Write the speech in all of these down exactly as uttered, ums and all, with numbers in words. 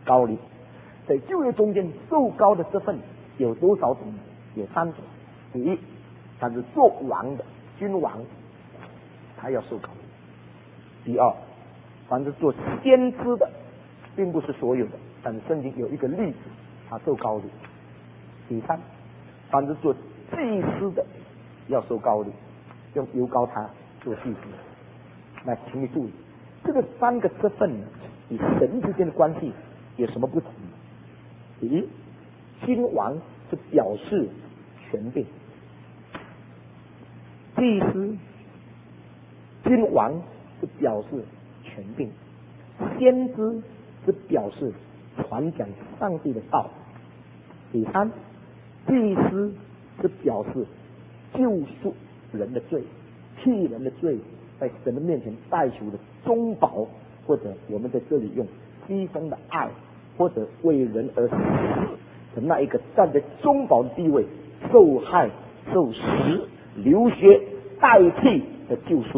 高丽。在旧约中间受高的这份有多少种呢？有三种。第一，他是做王的君王，他要受高丽。第二，凡是做先知的，并不是所有的，但是圣经有一个例子，他受高丽。第三，凡是做祭司的要受高丽，用油膏他做祭司。那请你注意，这个三个职分呢，与神之间的关系有什么不同呢？第一，君王是表示权柄，祭司君王是表示权柄，先知是表示传讲上帝的道。第三，祭司是表示救赎人的罪，替人的罪在神的面前代求的中保，或者我们在这里用牺牲的爱，或者为人而死的那一个站在中保的地位，受害受死流血代替的救赎。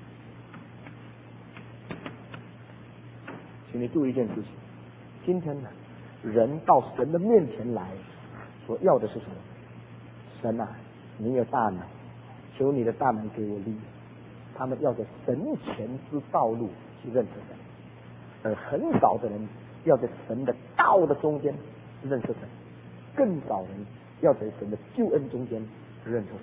请你注意一件事情，今天呢，人到神的面前来，所要的是什么？神啊，你有大能，求你的大能给我力。他们要在神前之道路去认识神，而很少的人要在神的道的中间认识神，更少人要在神的救恩中间认识神。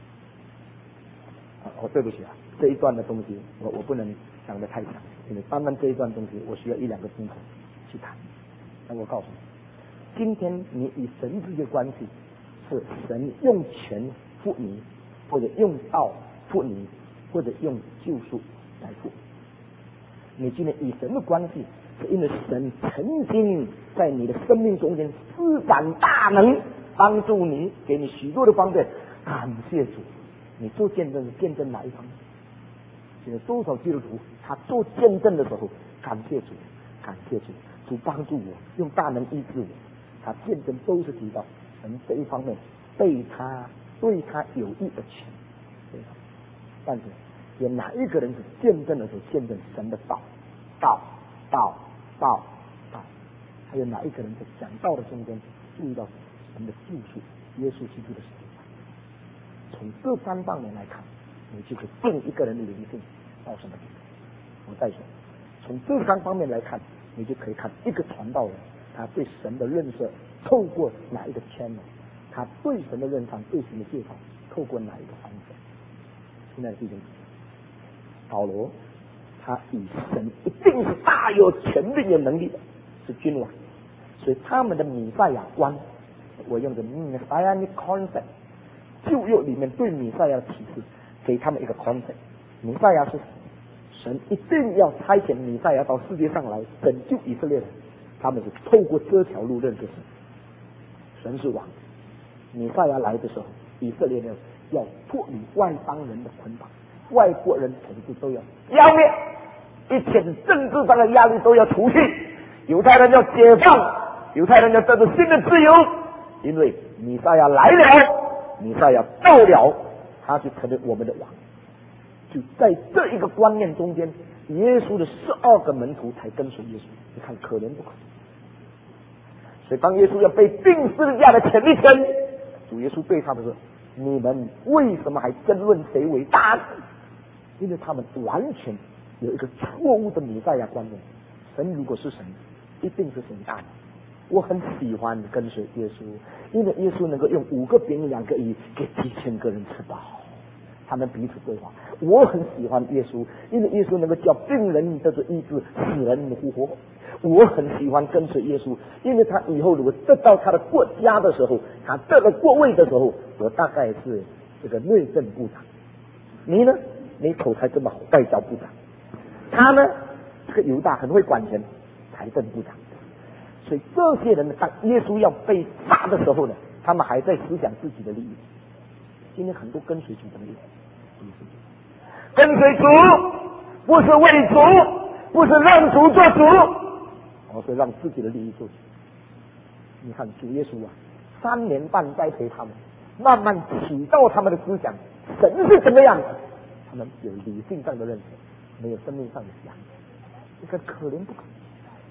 啊，哦，对不起啊，这一段的东西我我不能讲得太长，因为单单这一段东西我需要一两个钟头去谈。那我告诉你，今天你与神之间的关系是神用权付你，或者用道付你，或者用救赎来付你。今天与神的关系是因为神曾经在你的生命中间施展大能，帮助你，给你许多的方便。感谢主，你做见证见证哪一方面？现在多少基督徒他做见证的时候，感谢主，感谢主，主帮助我，用大能医治我。他见证都是提到神这一方面对他对他有益的钱。但是有哪一个人是见证的时候见证神的道道道道道？还有哪一个人在讲道的中间注意到神的救赎，耶稣基督的神？从这三方面来看，你就可以定一个人的灵性到什么地步。我再说，从这三方面来看，你就可以看一个传道人他对神的认识透过哪一个圈呢？他对神的认识对神的介绍透过哪一个方式？现在的弟兄，保罗他与神一定是大有权力有能力的，是君王，所以他们的弥赛亚观，我用的弥赛亚的 concept， 旧约里面对弥赛亚的启示，给他们一个 concept， 弥赛亚是神一定要差遣弥赛亚到世界上来拯救以色列人，他们是透过这条路认识神，神是王。弥赛亚来的时候，以色列人要脱离外邦人的捆绑，外国人统治都要消灭，一切的政治上的压力都要除去，犹太人要解放，犹太人要得到新的自由，因为弥赛亚来了，弥赛亚到了，他就成为我们的王。就在这一个观念中间，耶稣的十二个门徒才跟随耶稣，你看可怜不可怜？所以当耶稣要被钉十字架的前一天，主耶稣对他们说：你们为什么还争论谁为大呢？因为他们完全有一个错误的弥赛亚观念，神如果是神，一定是神大能。我很喜欢跟随耶稣，因为耶稣能够用五个饼两个鱼给几千个人吃饱，他们彼此对话。我很喜欢耶稣，因为耶稣能够叫病人得到医治，死人复活。我很喜欢跟随耶稣，因为他以后如果得到他的国家的时候，他得了国位的时候，我大概是这个内政部长。你呢？你口才这么好，外交部长。他呢？这个犹大很会管钱，财政部长。所以这些人呢，当耶稣要被杀的时候呢，他们还在思想自己的利益。今天很多跟随主的利益，跟随主不是为主，不是让主做主，而是让自己的利益做主。你看主耶稣啊，三年半栽培他们，慢慢启导他们的思想，神是怎么样的，他们有理性上的认识，没有生命上的想法。这个可怜不可怜？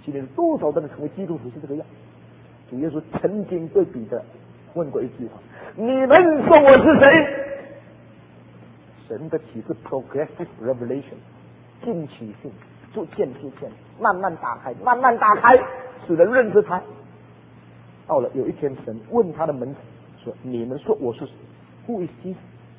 今天多少的人成为基督徒是这个样？主耶稣曾经对彼得问过一句话：你们说我是谁？神的启示 progressive revelation， 进取性，逐渐逐渐，慢慢打开，慢慢打开，使人认识他。到了有一天，神问他的门徒说：你们说我是谁 ？Who is Jesus？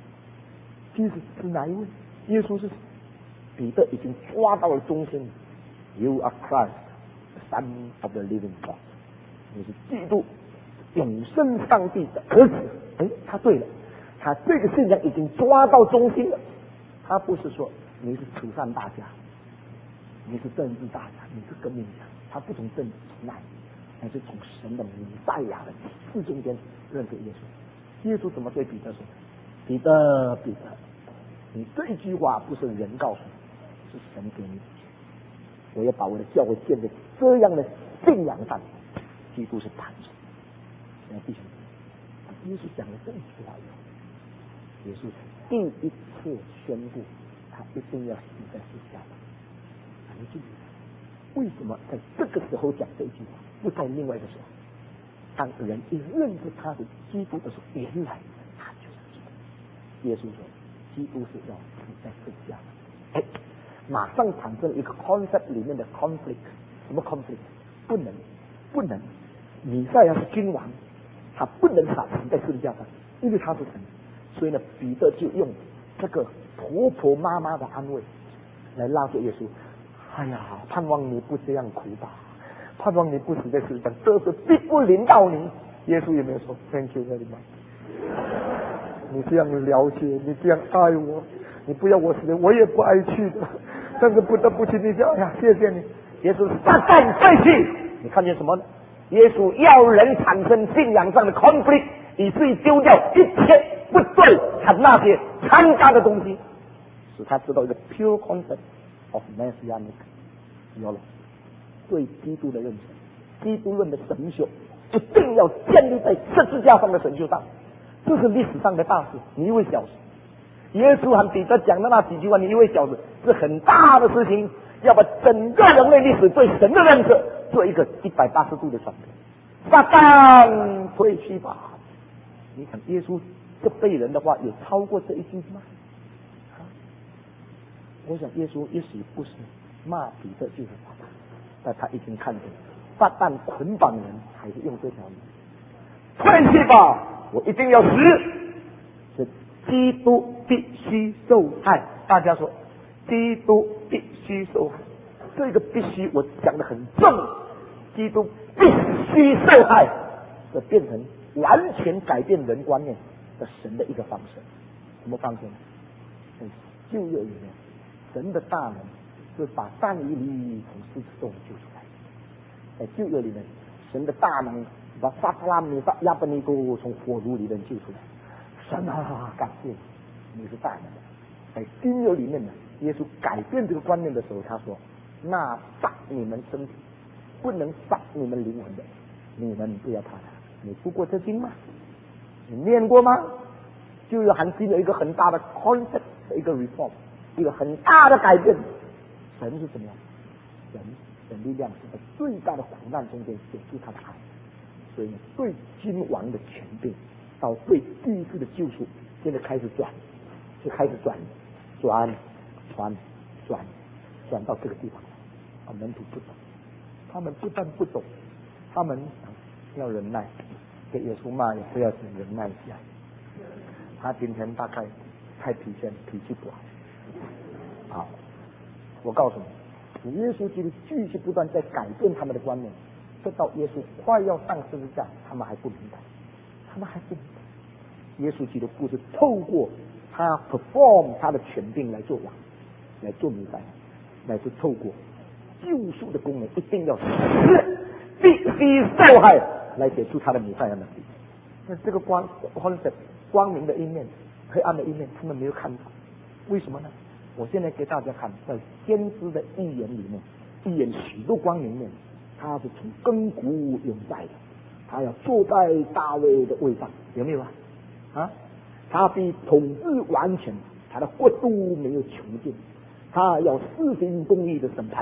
Jesus 是哪一位？耶稣是谁？彼得已经抓到了中心。You are Christ, the Son of the Living God。你是基督，永生上帝的儿子。哎，他对了，他这个信仰已经抓到中心了。他不是说你是慈善大家，你是政治大家，你是革命家。他不从政治出来，而是从神的弥赛亚的启示中间认识耶稣。耶稣怎么对彼得说？彼得，彼得，你这一句话不是人告诉你，是神给你的。我要把我的教会建在这样的信仰上，基督是磐石。现在弟兄们，耶稣讲了这一句话以后，耶稣第一次宣布他一定要死在十字架上。你记得为什么在这个时候讲这一句话，不在另外一个时候？当人一认识他是基督的时候，原来他就是基督。耶稣说，基督是要死在十字架上。哎，马上产生一个 concept 里面的 conflict， 什么 conflict？ 不能，不能，弥赛亚是君王，他不能死在十字架上，因为他是神。所以呢，彼得就用这个婆婆妈妈的安慰来拉住耶稣。哎呀，盼望你不这样苦吧，盼望你不死在十字架，这是必不临到你。耶稣有没有说 Thank you very much？ 你这样了解，你这样爱我，你不要我死，我也不爱去的，但是不得不去，你讲，哎呀，谢谢你。耶稣是撒旦废弃，你看见什么呢？耶稣要人产生信仰上的 conflict， 以至于丢掉一切不对和那些参加的东西，使他知道一个 pure concept of messianic theology， 对基督的认识，基督论的神学一定要建立在十字架上的神学上，这是历史上的大事，你以为小事？耶稣和彼得讲的那几句话，你以为小事？是很大的事情，要把整个人类历史对神的认识做一个一百八十度的转变。撒旦退去吧！你看耶稣这辈人的话，有超过这一句吗？啊，我想耶稣也许不是骂彼得就是撒旦，但他已经看见撒旦捆绑人，还是用这条路。退去吧！我一定要死。是基督必须受害。大家说，基督必须受害。这个必须我讲得很重，基督必须受害，这变成完全改变人观念的神的一个方式。什么方式呢？在旧约里面，神的大能是把但以理从狮子洞救出来。在旧约里面，神的大能把撒弗拉米撒亚伯尼哥从火炉里面救出来。神啊，感谢你，你是大能的。在新约里面呢，耶稣改变这个观念的时候，他说：那杀你们身体不能杀你们灵魂的，你们不要怕他。你读过这经吗？你念过吗？就有含进了一个很大的 concept 的一个 reform， 一个很大的改变。神是怎么样？神的力量是在最大的苦难中间显出他的爱。所以呢，对君王的权柄到对地势的救赎，现在开始转，就开始转，转，转，转，转到这个地方来。啊，门徒不懂，他们不但不懂，他们要忍耐，给耶稣骂也不要忍耐一下。他今天大概太疲倦，脾气不好。好，我告诉你，主耶稣基督继续不断在改变他们的观念，直到耶稣快要上十字架，他们还不明白，他们还不明白。耶稣基督不是透过他 perform 他的权柄来做王，来做弥赛亚，乃是透过救赎的功能，一定要死，必须受害，来写出他的弥赛亚能力。那这个光 concept 光明的一面，黑暗的一面，他们没有看到，为什么呢？我现在给大家看，在先知的预言里面，预言许多光明面，他是从亘古永在的，他要坐在大卫的位上，有没有啊？啊，他必统治完全，他的国度没有穷尽，他要施行公义的审判，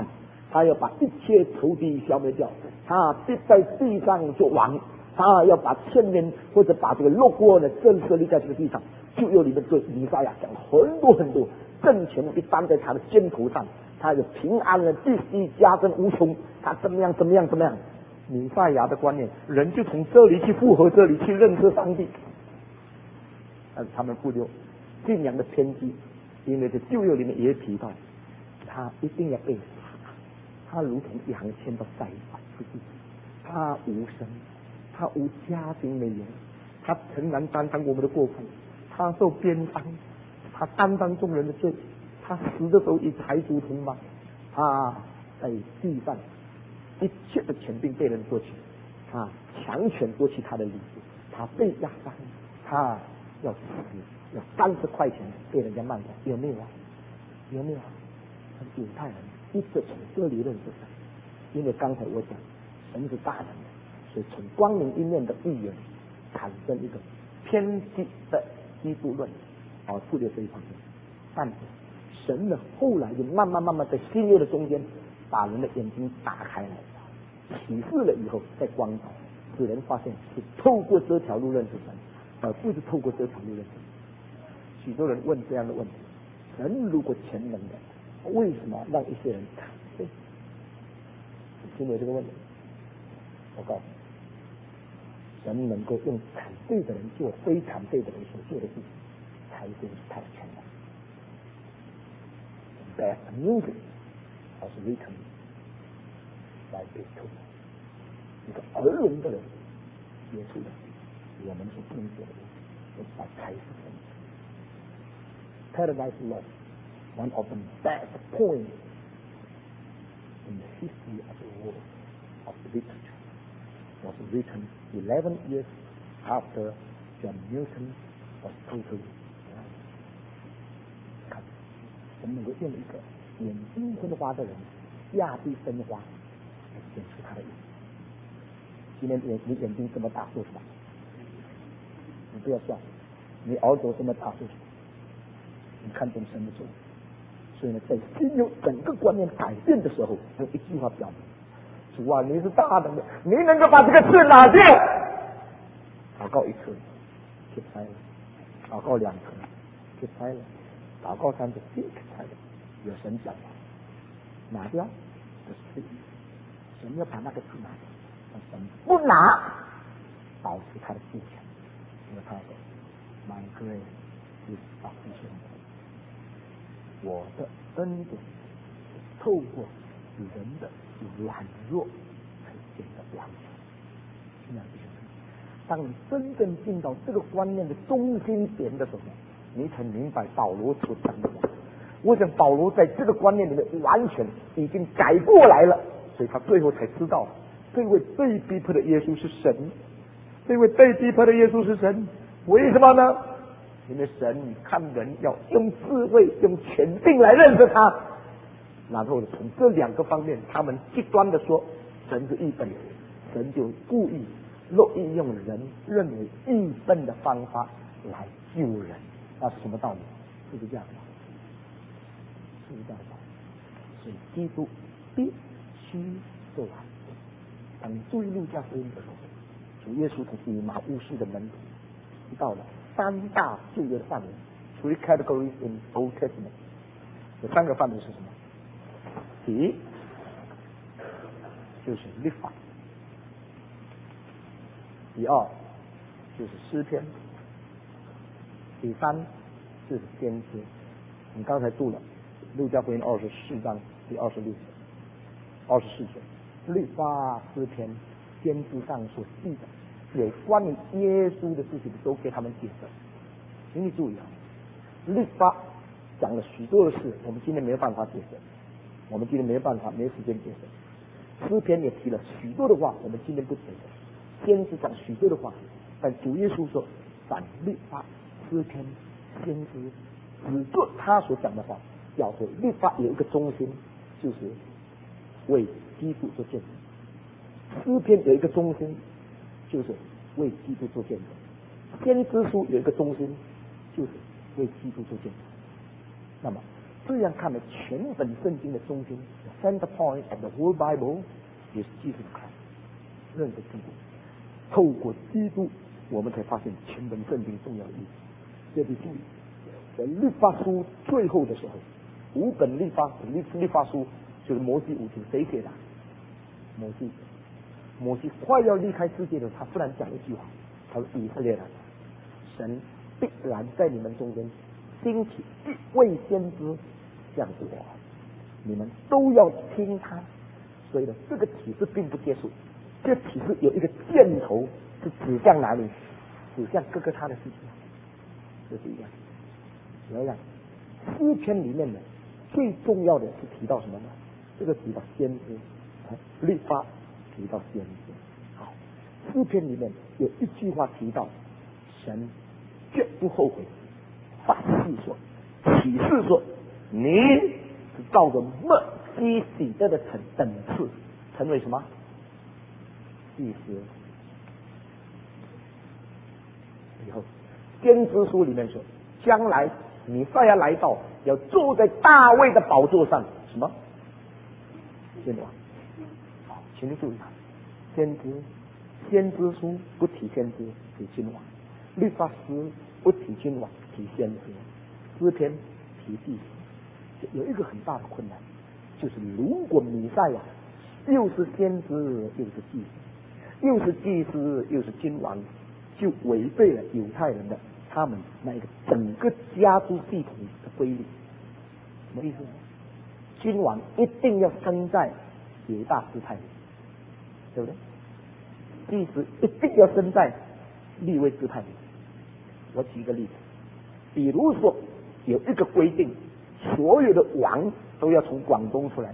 他要把一切仇敌消灭掉，他必在地上做王，他要把千年或者把这个肉锅呢震慑立在这个地上。旧约里面对弥赛亚讲了很多很多，政权一担在他的肩头上，他有平安的必须加增无穷，他怎么样怎么样怎么样。弥赛亚的观念，人就从这里去复合这里去认识上帝，但是他们忽略信仰的偏激，因为这旧约里面也提到，他一定要被杀，他如同羊牵到宰宰之地，他无声，他无家庭美人，他诚然担当我们的过犯，他受鞭伤，他担当众人的罪，他死的时候与财主同亡，他在地上一切的权柄被人夺取，他强权夺取他的理智，他被压伤，他要死，要三十块钱被人家卖掉，有没有啊？有没有啊？犹太人一直从这里认识神，因为刚才我讲神是大能的，所以从光明一面的预言产生一个偏激的基督论，而忽略这一方面。但是神呢，后来就慢慢慢慢在新约的中间，把人的眼睛打开了，启示了以后，在光照，使人发现是透过这条路认识神，而不是透过这条路认识神。许多人问这样的问题：神如果全能的，为什么让一些人砍罪？你听有这个问题？我告诉你，神能够用砍罪的人做非砍罪的人所做的事情，才是他的全能。Bad music was written by Beethoven， 一个儿聋的人写出的我们所不能做的东西，来开始神。Paradise Lost, one of the best poems in the history of the world of literature, was written eleven years after John Newton was totally blind. 看，我们能够用一个眼睛昏花的人下地生花来显出他的眼。今天眼你眼睛这么大做什么？你不要笑，你耳朵这么大做什么？你看懂神的作为。所以呢，在新约整个观念改变的时候，用一句话表明：主啊，你是大能的，你能够把这个刺拿掉。祷告一次，就拆了；祷告两次，就拆了；祷告三次，就拆了。有神讲话，拿掉这是罪，神要把那个刺拿掉，但神不拿，保持他的主权，因为他说 ：“My grace is sufficient。”我的恩典透过人的软弱才显得完全。亲爱的弟兄们，当你真正进到这个观念的中心点的时候，你才明白保罗所讲的话。我想保罗在这个观念里面完全已经改过来了，所以他最后才知道，这位被逼迫的耶稣是神，这位被逼迫的耶稣是神。为什么呢？因为神看人要用智慧、用权柄来认识他，然后从这两个方面，他们极端的说神是愚笨的，神就故意乐意用人认为愚笨的方法来救人。那是什么道理？是不是这样的？是不是这样的？所以基督必须做完。当你注意路加福音的时候，主耶稣从以马忤斯的门徒提到了三大旧约的范围 ，three categories in Old Testament。这三个范围是什么？第一就是律法，第二就是诗篇，第三就是先知。你刚才读了路加福音二十四章第二十六节、二十四节，律法、诗篇、先知上所记的有关于耶稣的事情都给他们解释。请你注意啊，律法讲了许多的事，我们今天没有办法解释，我们今天没有办法，没有时间解释。诗篇也提了许多的话，我们今天不解释。先知讲许多的话，但主耶稣说，反律法、诗篇、先知，只做他所讲的话。教会律法有一个中心，就是为基督做见证；诗篇有一个中心，就是为基督做见证；先知书有一个中心，就是为基督做见证。那么这样看了全本圣经的中心 ，the center point of the whole Bible is Jesus Christ， 认识基督。透过基督，我们才发现全本圣经重要的意思。这里注意，在律法书最后的时候，五本律法律律法书就是摩西五经，谁写的？摩西。摩西快要离开世界的时候，他突然讲一句话，他说：“以色列人，神必然在你们中间兴起一位先知，像我，你们都要听他。”所以呢，这个启示并不结束，这启示有一个箭头是指向哪里？指向各个他的事情，这是一样。怎么样？诗篇里面呢，最重要的是提到什么呢？这个提到先知，啊，律法提到先知。好，诗篇里面有一句话提到，神绝不后悔，反是说，启示说，你是照着末基喜德的等等次，成为什么？祭司。以后，先知书里面说，将来弥赛亚来到，要坐在大卫的宝座上，什么？君王。好，请你注意看，先知，先知书不提先知，提君王；律法师不提君王，提先知；诗篇提祭司。有一个很大的困难，就是如果弥赛亚又是先知又是祭司，又是祭司又是君王，就违背了犹太人的他们那一个整个家族系统的规律。什么意思呢？君王一定要生在犹大支派里，对不对？祭司一定要生在利未支派里。我举一个例子，比如说有一个规定，所有的王都要从广东出来，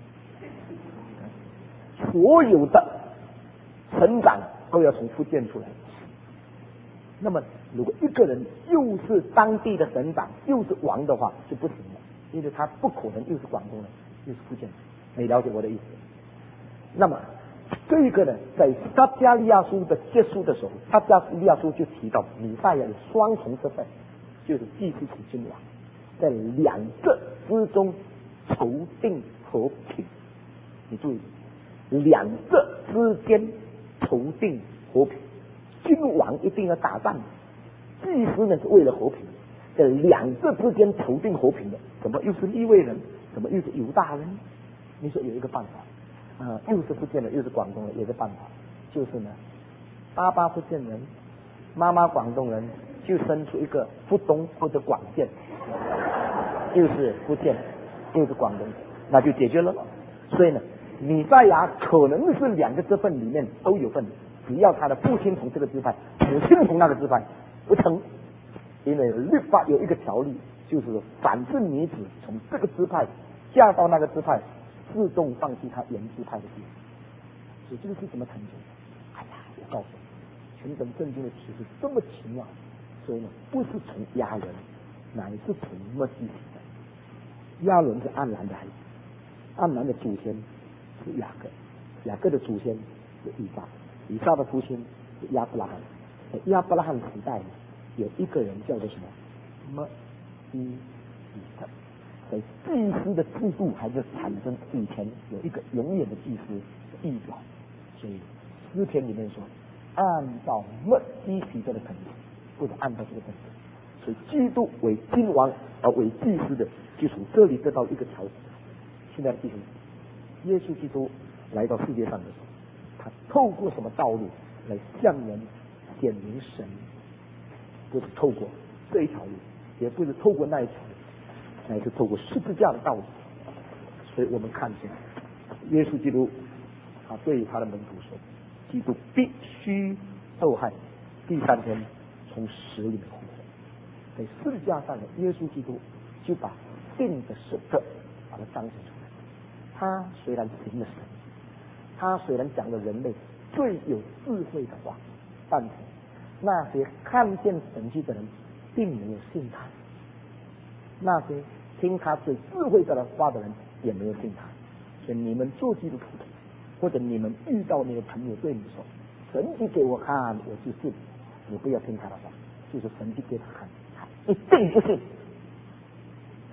所有的省长都要从福建出来。那么，如果一个人又是当地的省长，又是王的话，就不行了，因为他不可能又是广东人，又是福建人。你了解我的意思？那么，这个呢，在撒迦利亚书的结束的时候，撒迦利亚书就提到弥赛亚有双重身份，就是祭司和君王，在两个之中筹定和平。你注意，两个之间筹定和平。君王一定要打仗，祭司呢是为了和平，在两个之间筹定和平的，怎么又是利未人，怎么又是犹大人？你说有一个办法，啊、呃，又是福建人，又是广东人，有一个办法，就是呢，爸爸福建人，妈妈广东人，就生出一个福东或者广建，又是福建，又是广东，那就解决了。所以呢，弥赛亚可能是两个支分里面都有份。只要他的父亲从这个支派，母亲从那个支派，不成，因为律法有一个条例，就是反是女子从这个支派嫁到那个支派，自动放弃他原支派的地位。所以这个是怎么成就的？哎呀，我告诉你，全本圣经的启示这么奇妙，所以呢，不是从亚伦，乃是从末基洗德。亚伦是暗兰的孩子，暗兰的祖先是雅各，雅各的祖先是以撒。以撒的父亲是亚伯拉罕，在亚伯拉罕时代有一个人叫做什么？末基洗德。在祭司的制度还是产生以前有一个永远的祭司的预表，所以诗篇里面说，按照末基洗德的本质，不是按照这个本质。所以基督为君王而为祭司的，就从这里得到一个条子。现在弟兄，耶稣基督来到世界上的时候，他透过什么道路来向人显明神？不是透过这一条路，也不是透过那一条路，乃是透过十字架的道路。所以我们看见耶稣基督，他对他的门徒说，基督必须受害，第三天从死里面复活。在十字架上的耶稣基督就把定的十个把它彰显出来。他虽然行了神，他虽然讲了人类最有智慧的话，但是那些看见神迹的人并没有信他，那些听他最智慧的话的人也没有信他。所以你们做基督徒的，或者你们遇到你的朋友对你说，神迹给我看我就信，你不要听他的话，就是神迹给他看，他一定不信。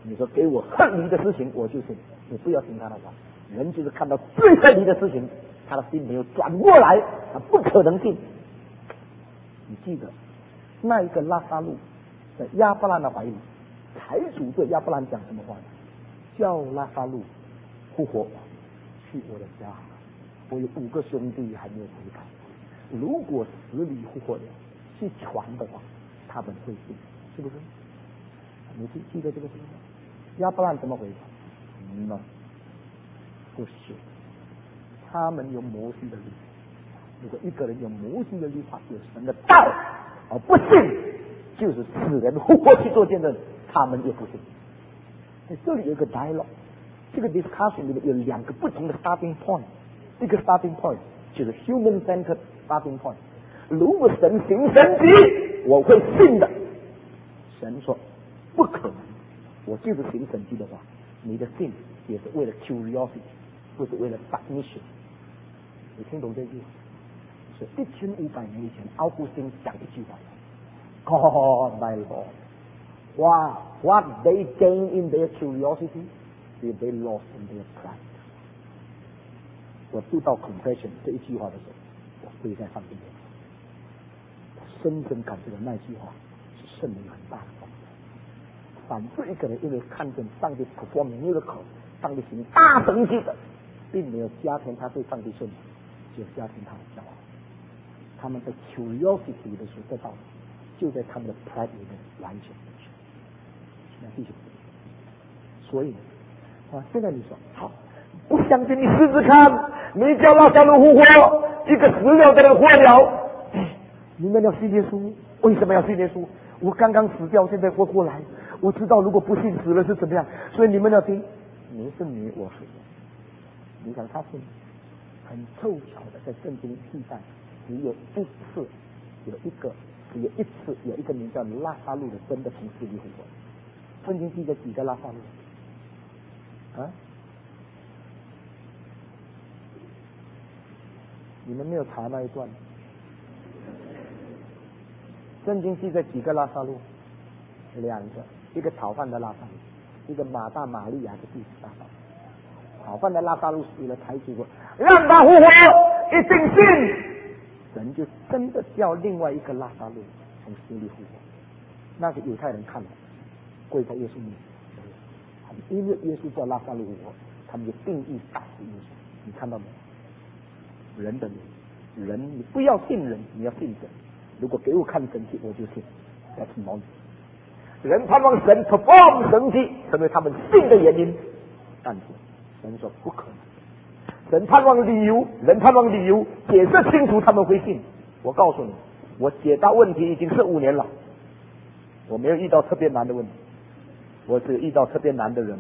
你说给我恨你的事情，我就信。你不要听他的话。人就是看到最恨你的事情，他的心没有转过来，他不可能信。你记得那一个拉撒路在亚伯兰的怀里，财主对亚伯兰讲什么话呢？叫拉撒路复活，去我的家，我有五个兄弟还没有回来。如果死里复活了，去传的话，他们会信，是不是？你记记得这个事情吗？亚伯兰怎么回答？嗯呢，不行，他们有摩西的律法。如果一个人有摩西的律法，有神的道，而不信，就是死人复活去做见证，他们也不信。这里有一个 dialogue， 这个 discussion 里面有两个不同的 starting point。一个 starting point 就是 human centered starting point。如果神行神迹，我会信的。神说不可能，我就是行神迹的话，你的信也是为了 curiosity， 不是为了 submission。你听懂这句话？是一千五百年以前，奥古斯丁讲一句话 ：God my Lord, what what they gain in their curiosity, did they lost in their pride。我读到 confession 这一句话的时候，我跪在上帝面前，我深深感觉到那句话是圣灵很大的功德。反对一个人因为看见上帝 perform miracle， 上帝行大神迹的，并没有加添他对上帝顺服，就加添他的骄傲。他们在 curiosity 的时候得到，就在他们的 pride 里面完全不去。那弟兄，所以啊，现在你说好，不相信你试试看，你叫拉撒路复活，一个死了的人活了。你们要信耶稣，为什么要信耶稣？我刚刚死掉，现在活过来，我知道如果不信死了是怎么样，所以你们要听。你是你，我是我。你想他信，很凑巧的在圣经记载，只有一次，有一个，只有一次，有一个名叫拉撒路的真的从死里复活。圣经记载几个拉撒路？啊？你们没有查那一段？圣经记载几个拉撒路？两个，一个讨饭的拉撒路，一个马大马利亚的弟子拉撒路。讨饭的拉撒路死了，财主说让他复活，一定信。神就真的叫另外一个拉撒路从死里复活。那个犹太人看了，跪在耶稣面前，因为耶稣叫拉撒路复活，他们就定义打死耶稣。你看到没有？人的人，人你不要信人，你要信神。如果给我看神迹，我就信。That's nonsense。人盼望神 perform 神迹，成为他们信的原因，但是神说不可能。人盼望理由，人盼望理由解释清楚，他们会信。我告诉你，我解答问题已经是五年了，我没有遇到特别难的问题，我只遇到特别难的人。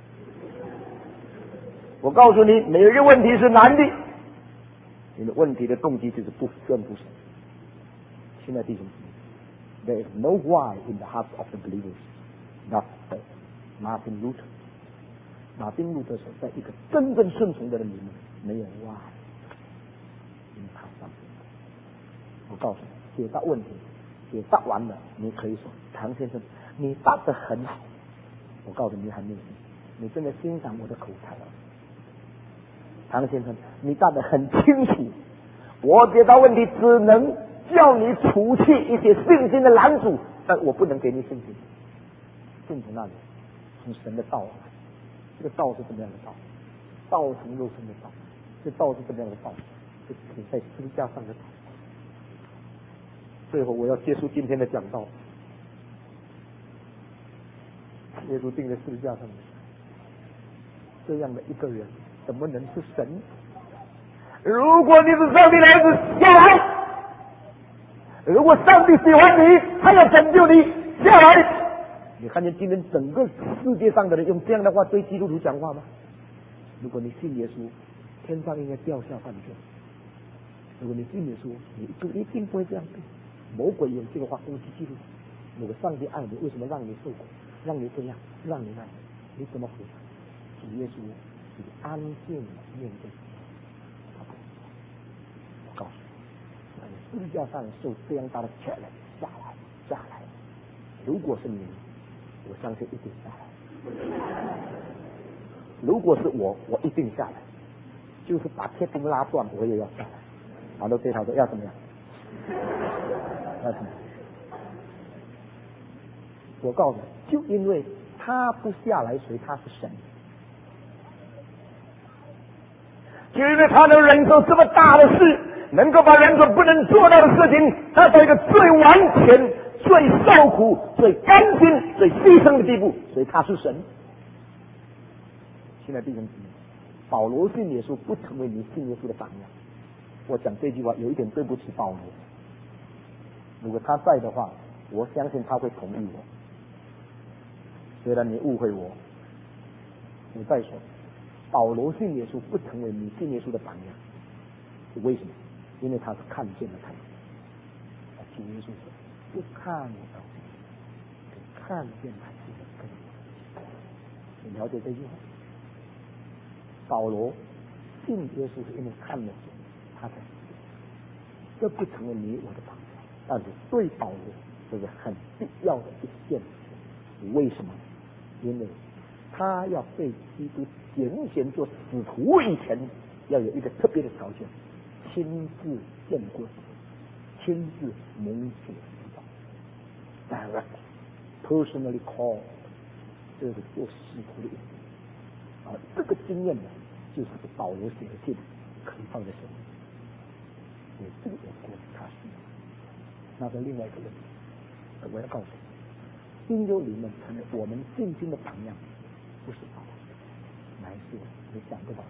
我告诉你，每一个问题是难的，你的问题的动机就是不顺服神。现在弟兄姊妹 ，There is no why in the hearts of the believers, not Martin Luther。马丁路德说，在一个真正顺从的人里面，没有 why。你看上，我告诉你，解答问题，解答完了，你可以说，唐先生，你答得很好。我告诉你，还没有信，你真的欣赏我的口才了。唐先生，你答得很清楚。我解答问题只能叫你除去一些信心的拦阻，但我不能给你信心。信从那里，从神的道来。这个道是怎么样的道？道成肉身的道。这道是怎么样的道？是你在十字架上的道。最后我要结束今天的讲道。耶稣钉在十字架上面，这样的一个人怎么能是神？如果你是上帝的儿子，下来！如果上帝喜欢你，他要拯救你，下来！你看见今天整个世界上的人用这样的话对基督徒讲话吗？如果你信耶稣，天上应该掉下犯罪；如果你信耶稣，你就一定不会这样对。魔鬼用这个话攻击基督徒。如果上帝爱你，为什么让你受苦，让你这样，让你那样？你怎么回答？主耶稣，你安静面对。我告诉你，十字架上受这样大的 challenge， 下来，下来。如果是你，我相信一定下来。 如果是我，我一定下来，就是把铁钉拉断，我也要下来。然后对他说要怎么样？要怎么样？我告诉你，就因为他不下来，所以他是神。就因为他能忍受这么大的事，能够把人所不能做到的事情，达到一个最完全、最受苦、最干净、最牺牲的地步，所以他是神。现在弟兄姊妹，保罗信耶稣不成为你信耶稣的榜样。我讲这句话有一点对不起保罗，如果他在的话，我相信他会同意我。虽然你误会我，我再说，保罗信耶稣不成为你信耶稣的榜样，是为什么？因为他是看见了他。主耶稣说：“不看到，只看见他自己的根。”你了解这句话？保罗信耶稣是因为看了主，他才信。这不成为你我的榜样，但是对保罗这是很必要的一件事。为什么？因为他要被基督拣选做使徒以前，要有一个特别的条件，亲自见过，亲自蒙主指导 ，direct personally called， 这是做使徒的意思。啊，这个经验呢，就是保罗写的信可以放在手里。所以这个有关他是。那是另外一个问题，我要告诉你。新约里面成为我们信心的榜样，不是保罗，乃是你想不到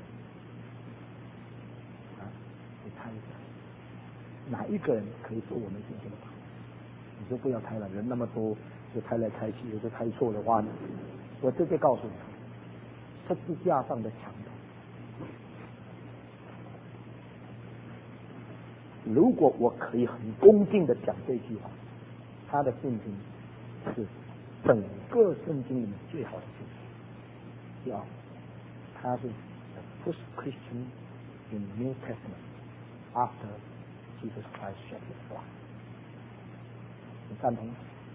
啊！你猜一下，哪一个人可以做我们信心的榜样？你说不要猜了，人那么多，就猜来猜去，有时猜错的话呢？我直接告诉你，十字架上的强盗。如果我可以很恭敬的讲这句话，他的信心是整个圣经里面最好的信息。第二，他是 the first Christian in New Testament after Jesus Christ shed his blood。你赞同吗？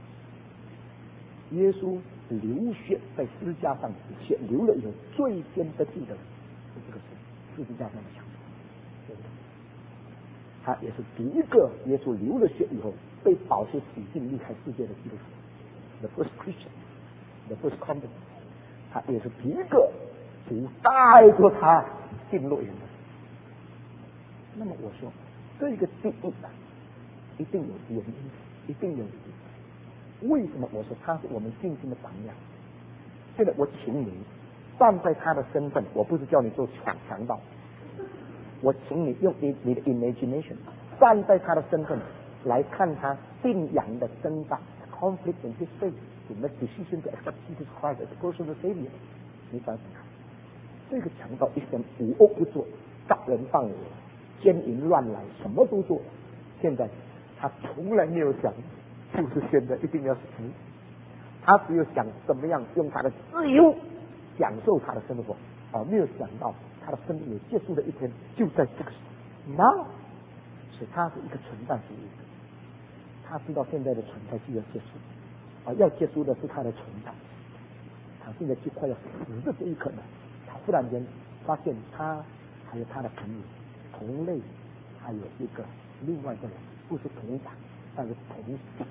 耶稣流血在十字架上，血流了以后，最先得救的人是这个十字架上的强盗，对不对？他也是第一个耶稣流了血以后被宝血洗净离开世界的基督徒。The first Christian, the first convert， 他也是第一个主带着他进乐园的。那么我说，这个第一啊，一定有原因，一定有原因。为什么我说他是我们信心的榜样？现在我请你站在他的身份，我不是叫你做强强盗，我请你用你你的 imagination 站在他的身份来看他信仰的挣扎。Conflict in his faith to make decision to accept Jesus Christ as personal Savior。你想想看，这个强盗一生无恶不作，杀人放火、奸淫乱来，什么都做。现在他从来没有想，就是现在一定要死。他只有想怎么样用他的自由享受他的生活，而没有想到他的生命有结束的一天就在这个时候。那，所以他是一个存在主义者。他知道现在的存在就要结束，而要结束的是他的存在。他现在就快要死的这一刻呢，他忽然间发现他还有他的朋友同类，还有一个另外一个人，不是同党，但是同党。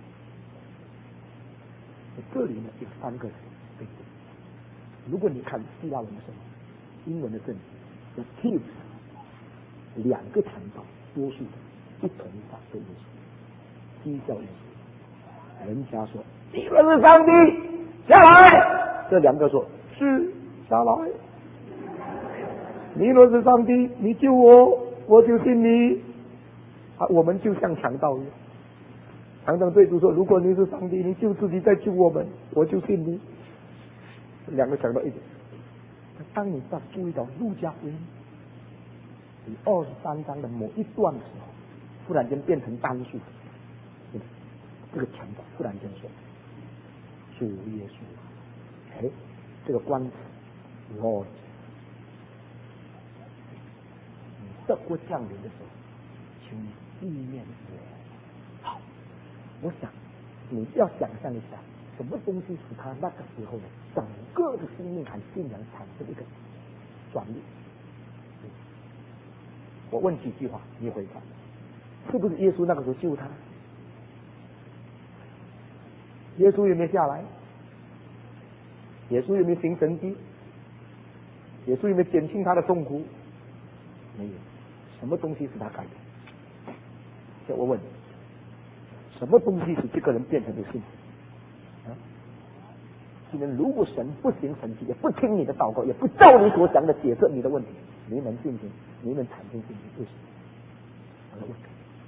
这里呢有三个人，对不对？如果你看希腊文的什么，英文的证据，是 thieves， 两个强盗，多数的一同反对耶稣。讥笑耶稣，人家说你们是上帝，下来。这两个说是下来。你若是上帝，你救我，我就信你。啊，我们就像强盗一样，常常对主说：如果你是上帝，你救自己再救我们，我就信你。两个强盗一点。当你在注意到路加福音第二十三章的某一段的时候，忽然间变成单数。这个强盗忽然间说：“主耶稣。”哎，这个官词 ，Lord， 你德国降临的时候，请你纪念我。好，我想你要想象一下， 什么东西使他那个时候呢，整个的生命还竟然产生一个转变？我问几句话，你回答，是不是耶稣那个时候救他？耶稣有没有下来？耶稣有没有行神迹？耶稣有没有减轻他的痛苦？没有。什么东西使他改变？所以我问你，什么东西使这个人变成有信心？啊？今天如果神不行神迹，也不听你的祷告，也不照你所讲的解释你的问题，你能信心？你能产生信心？为什么？我的问题。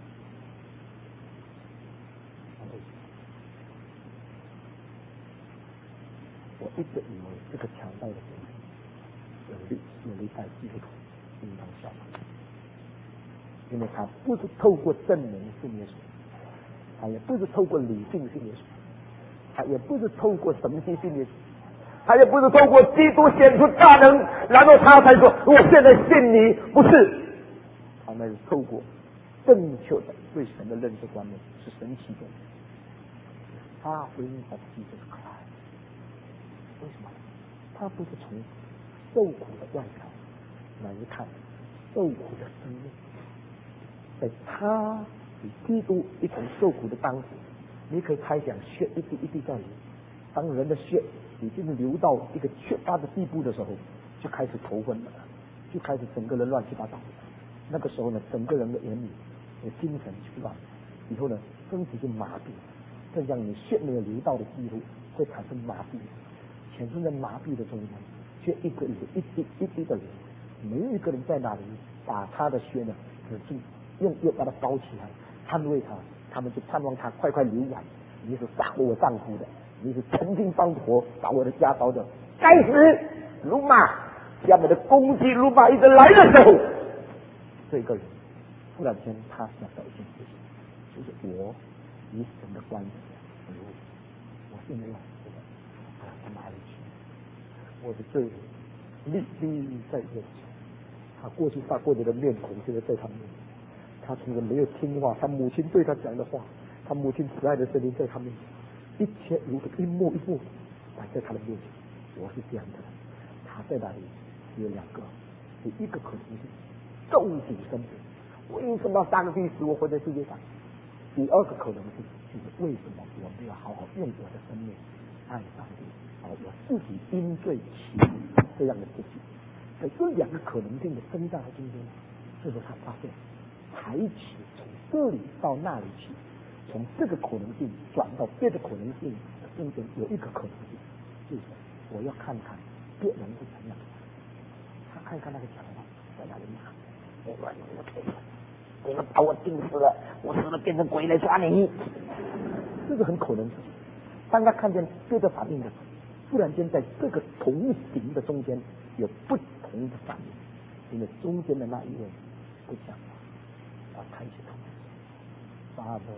我一直以为这个强大的神有历有历代基督徒应当效仿，因为他不是透过证明信耶稣，他也不是透过理性信耶稣，他也不是透过神迹信耶稣，他也不是透过基督显出大能，然后他才说我现在信你，不是，他那是透过正确的对神的认识观念，是神启动的。他回应他基督的可爱。为什么？他不是从受苦的外表来看受苦的生命，在他与基督一同受苦的当时，你可以猜想血一滴一滴在流，当人的血已经流到一个缺乏的地步的时候，就开始头昏了，就开始整个人乱七八糟。那个时候呢，整个人的言语、精神就乱，以后呢，身体就麻痹，更让你血没有流到的地步会产生麻痹。全身在麻痹的中间，却一个流一滴一滴的流，没有一个人在那里把他的血呢止住，用又把它包起来，捍卫他，他们就盼望他快快流完。你是杀我丈夫的，你是曾经放火把我的家烧的，该死！辱骂，下面的攻击辱骂一直来的时候，这个人突然间他想到一件事情，就是我与神的关系，我现在要死了。到哪里去？我的罪历历在眼前。他过去杀过你的面孔，现在在他面前。他从前没有听话，他母亲对他讲的话，他母亲慈爱的声音在他面前，一切如同一幕一幕摆在他的面前。我是这样的，他在那里有两个，有一个可能性，咒诅生命，为什么上帝使我活在世界上？第二个可能性就是为什么我没有好好用我的生命爱上帝？啊，我自己因罪起这样的自己，在这两个可能性的挣扎中间，最后他发现，抬起从这里到那里去，从这个可能性转到别的可能性的中间有一个可能性，就是我要看看别人是怎样。他看看那个墙上在那里骂，我说你们谁？你们把我钉死了，我死了变成鬼来抓你，这是很可能的。当他看见别的反应的时候，突然间在这个同行的中间有不同的反应，因为中间的那一位不讲话，他抬起头，发的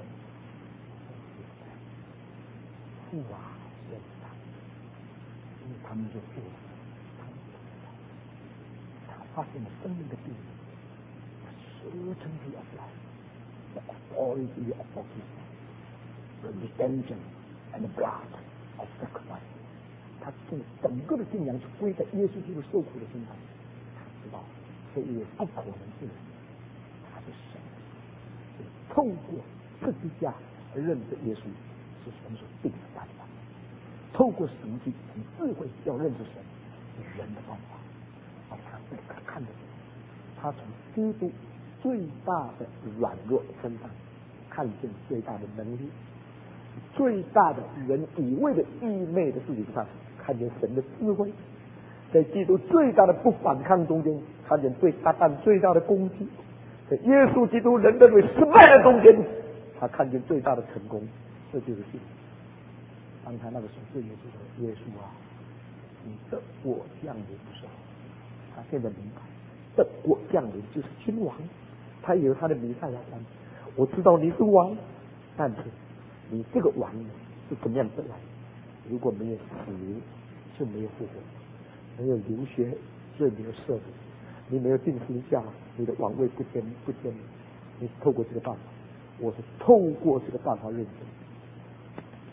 父啊，现在，因为他们就做了，他们他发现了生命的定义。Certainty of life, the authority of forgiveness, the redemption and the blood of sacrifice. 他这整个的信仰就归在耶稣基督受苦的身上。他知道这一位不可能是他的神，透过十字架认识耶稣是神所定的办法，透过神迹从智慧要认识神人的方法，而他被他看得见，他从基督最大的软弱身上看见最大的能力，最大的人以为的愚昧的事情上看见神的智慧，在基督最大的不反抗中间看见对撒旦最大的攻击，在耶稣基督人认为失败的中间他看见最大的成功。这就是信。当他那个时候对耶稣说：“耶稣啊，你的国降临的时候，他现在明白，的国降临就是君王。他有他的弥赛亚王，我知道你是王，但是你这个王呢是怎么样得来？如果没有死，就没有复活；没有流血，就没有赦免；你没有定十字架，你的王位不坚不坚。你是透过这个办法，我是透过这个办法认识。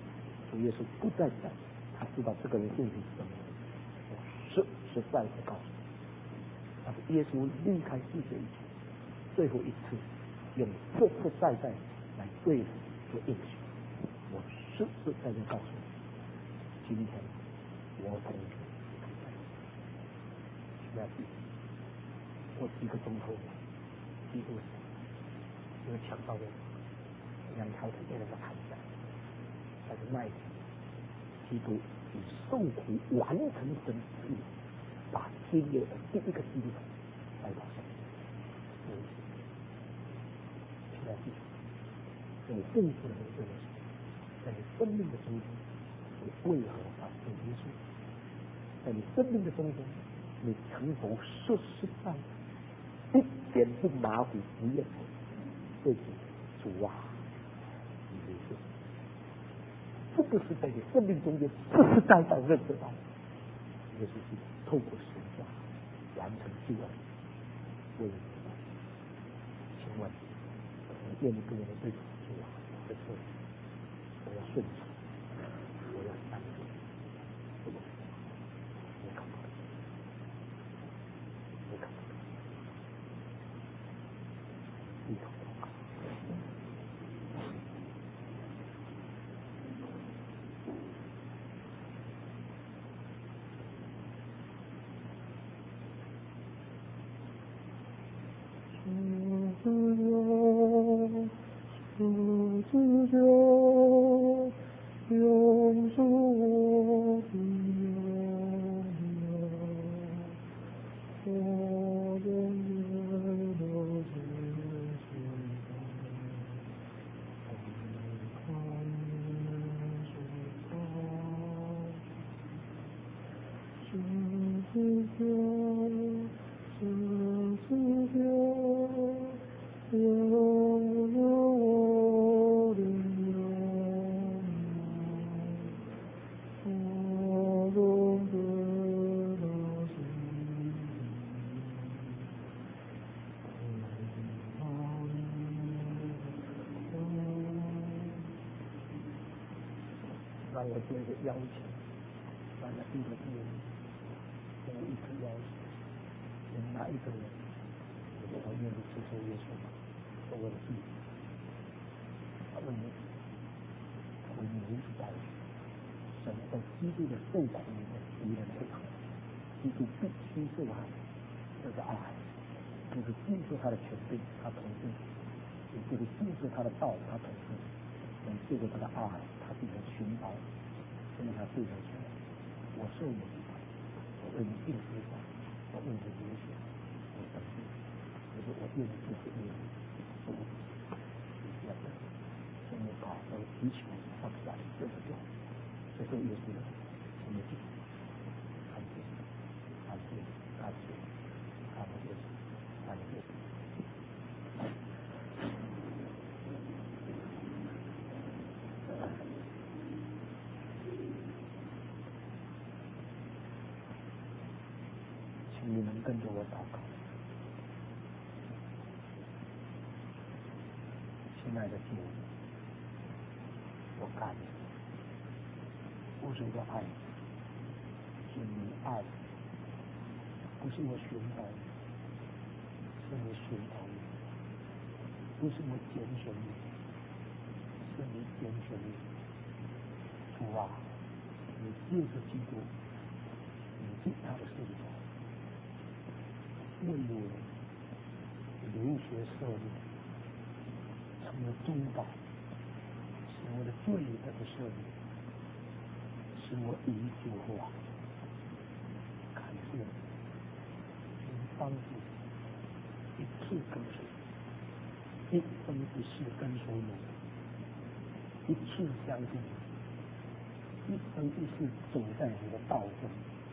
主耶稣不再讲，他知道这个人性情是什么，我实实在在告诉你，但是耶稣离开世界以前，最后一次用实实在在来对人做应许，我实实在在告诉你，今天我同你同在。不要记，我几个钟头几乎是因为抢到了两条腿被那个砍下，但是那一天基督以受苦完成神迹，把天有的第一个基督徒带到生命。所以不要记，在你正确的人生的时候，在你生命的中间，你为何反对耶稣？在你生命的中间，你能否实实在在一点不马虎不厌头对主啊，你的是这个是在你生命中间实实在在认识到耶稣是透过神家完成救恩，为你的关系。请问你愿意不愿意对主啊，这是我要顺从，我要相信，不能你看不到，你看不到，你看不到。让我做一个邀请，大家闭着眼睛，给我一个邀请，你们哪一个人，我说我愿意接受耶稣吗？做我的弟弟，他为你，他为你离主代理，神在基督的受苦里面与人配合，基督必须受害，这是爱，就是接受他的权柄，他同意，也就是接受他的道，他同意。能借着他的爱，他变成寻宝，跟他对着说：“我受你的爱，我为你定十架，我为你流血，我等你。可是我愿意接受你，受你这样的，从我搞到提起放下这个掉，这个也是什么地？看见，看见，看见，看见，看见。”请你们跟着我祷告。亲爱的主，我感谢，不是我爱你，是你爱我，不是我寻找你，是你寻找你，不是我拣选你，是你拣选你。主啊，你借着基督，你借他的圣子，为我流血舍命，成了中保，使我的罪得的赦免，使我已救活。感谢你，你帮助一次跟随，一生一世跟随你，一次相信你，一生一世走在你的道中。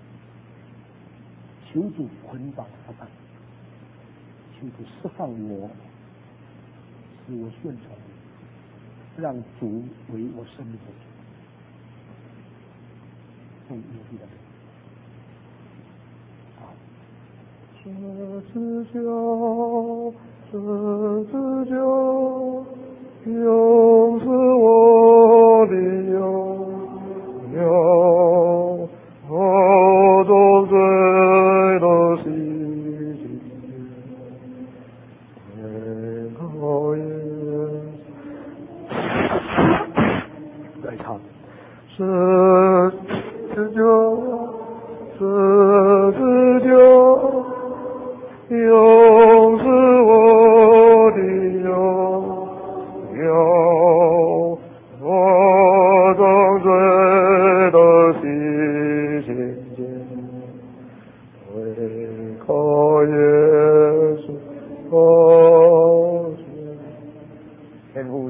求主捆绑撒旦，求主释放我，使我顺从你，让主为我生命的主。奉耶稣的名，啊！十字架，十字架，永是我的永。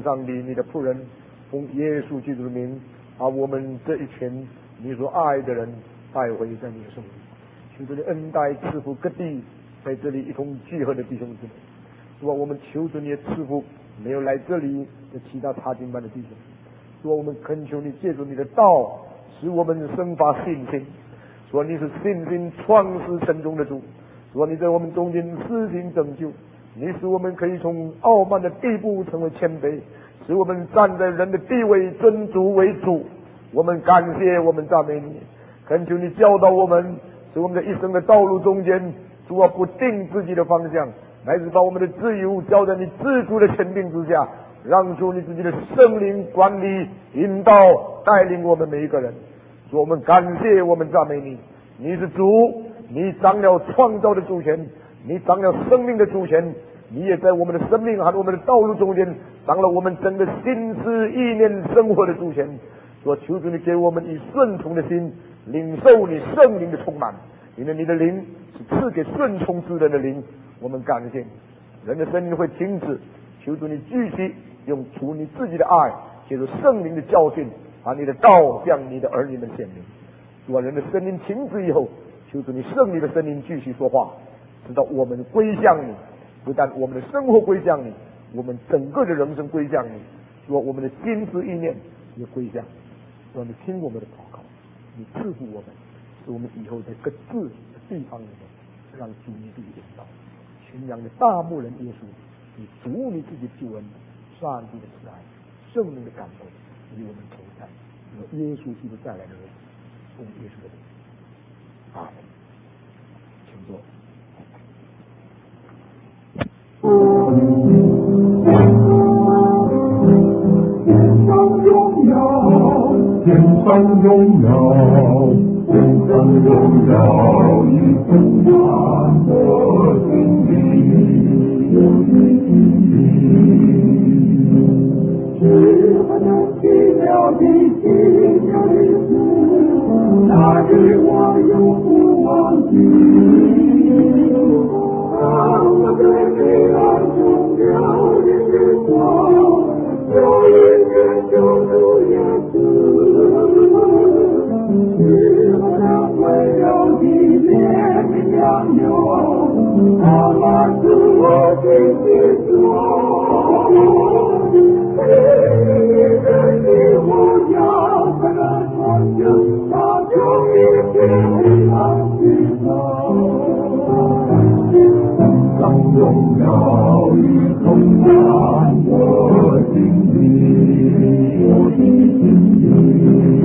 上帝，你的仆人奉耶稣基督的名，把我们这一群你所爱的人带回在你的手里。求主你恩待赐福各地在这里一同聚合的弟兄姊妹。主啊，我们求主你的赐福没有来这里的其他插经班的弟兄。主啊，我们恳求你借助你的道，使我们生发信心。主啊，你是信心创始成终的主。主啊，你在我们中间施行拯救，你使我们可以从傲慢的地步成为谦卑，使我们站在人的地位尊主为主。我们感谢，我们赞美你，恳求你教导我们，使我们在一生的道路中间，主啊，不定自己的方向，乃是把我们的自由交在你自主的权柄之下，让主你自己的圣灵管理、引导、带领我们每一个人。主，我们感谢，我们赞美你，你是主，你掌了创造的主权，你掌了生命的主权，你也在我们的生命和我们的道路中间掌了我们整个心思意念生活的主权。我求主你给我们以顺从的心，领受你圣灵的充满，因为你的灵是赐给顺从之人的灵。我们感谢你，人的生命会停止，求主你继续用出你自己的爱，借助圣灵的教训，把你的道向你的儿女们显明。主啊，人的声音停止以后，求主你圣灵的声音继续说话，直到我们归向你。不但我们的生活归向你，我们整个的人生归向你。主啊，我们的心思意念也归向你。主啊，你听我们的祷告，你赐福我们，使我们以后在各自的地方里面，让主你自己领导。群羊的大牧人耶稣，你主你自己的救恩，上帝的慈爱，圣灵的感动，与我们同在。有耶稣基督带来的人，奉耶稣的名，阿门。请坐。 天上荣耀，天上荣耀，天上荣耀，一同满我心里，我的心里。是何等奇妙的奇妙的事，那日我永不忘记。当我在黑暗中了眼的光，有一天救主耶稣。是何等温柔的怜悯良友，他满足我心的所。人的呼叫，快乐传讲，他就一天黑暗之上荣耀与充满我心里，我的心里。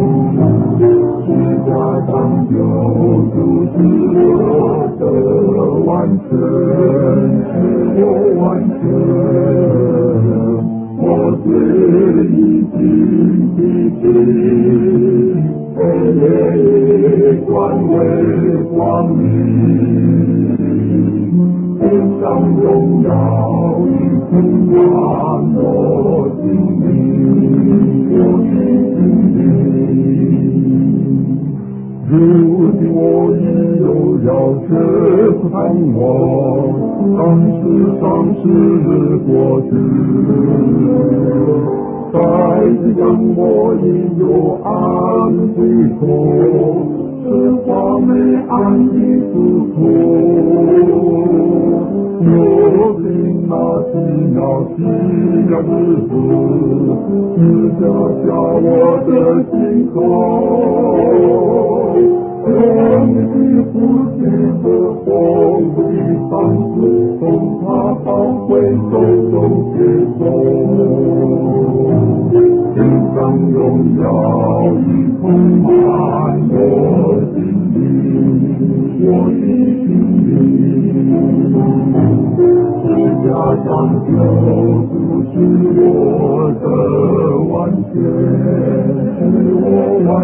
是家上救主是我的完全，是我完全。我最已经的心，黑夜已转为光明。天上荣耀与充满我心里，我的心里。如今我已有了这盼望，当时当时过去，在地上我已有安的口，是华美安的祝福。有病那奇妙奇妙之子，是加下我的心口。用你父亲的丰富的赏赐，从他宝贵手中接受。天上荣耀已充满我心里，我的心里。是家上救主是我的完全，是我完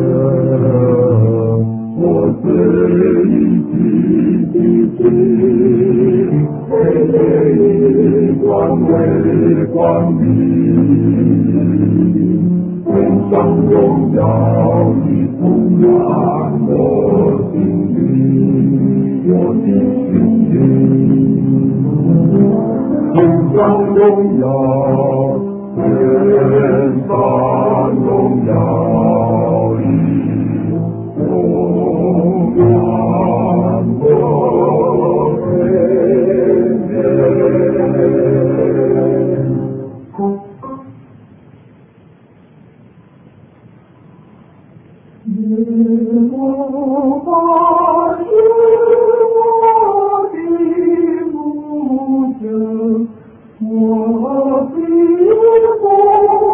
全。我最已经的心，黑夜已转为光明。天上荣耀已充满我心里，我的心里。 上荣耀，天上荣耀里，永远我天天。耶和华是我的牧者，我必不